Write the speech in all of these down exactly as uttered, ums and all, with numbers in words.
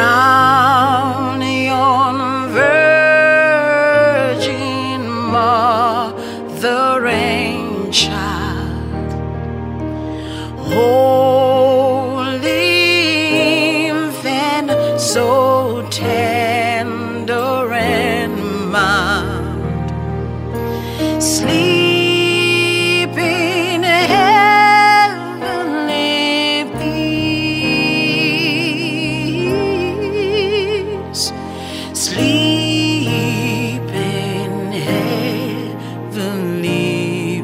crown yon virgin mother and child, holy infant, so tender and mild, sleep in heavenly peace, sleep in heavenly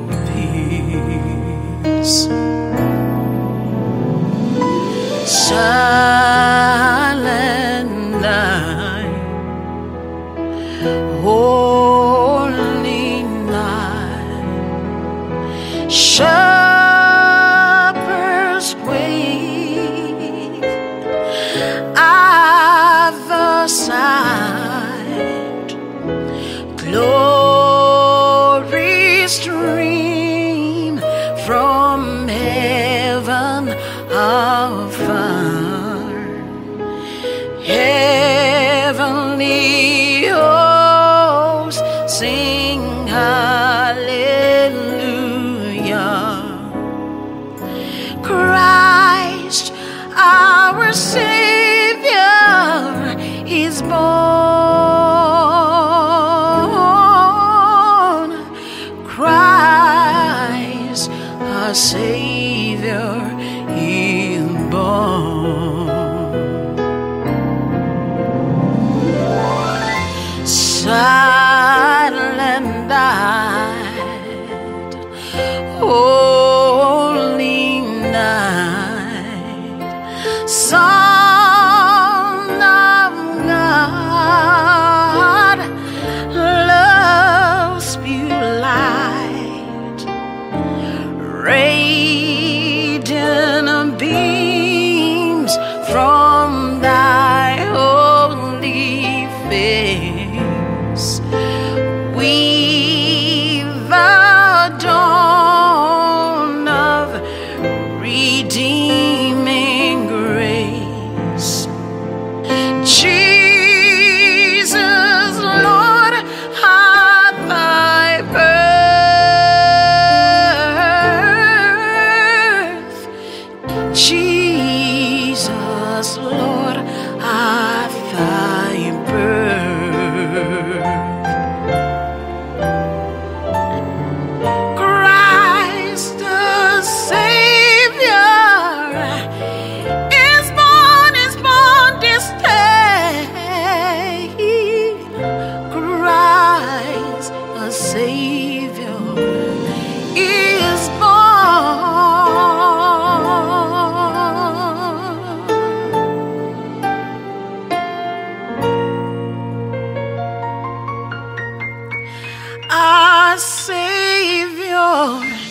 peace. Silent night, holy night, shepherds wait at the side, glory stream from heaven afar, heavenly hosts sing hallelujah. Christ our Savior is born. Christ our Savior is born. Silent night, holy night, Son of God, love's pure light, radiant beams from thy holy face. We the dawn of redeeming grace. Jesus, Lord, at thy birth. Jesus, Lord, at thy birth. Christ the Savior is born, is born this day. Christ the Savior is born. Our Savior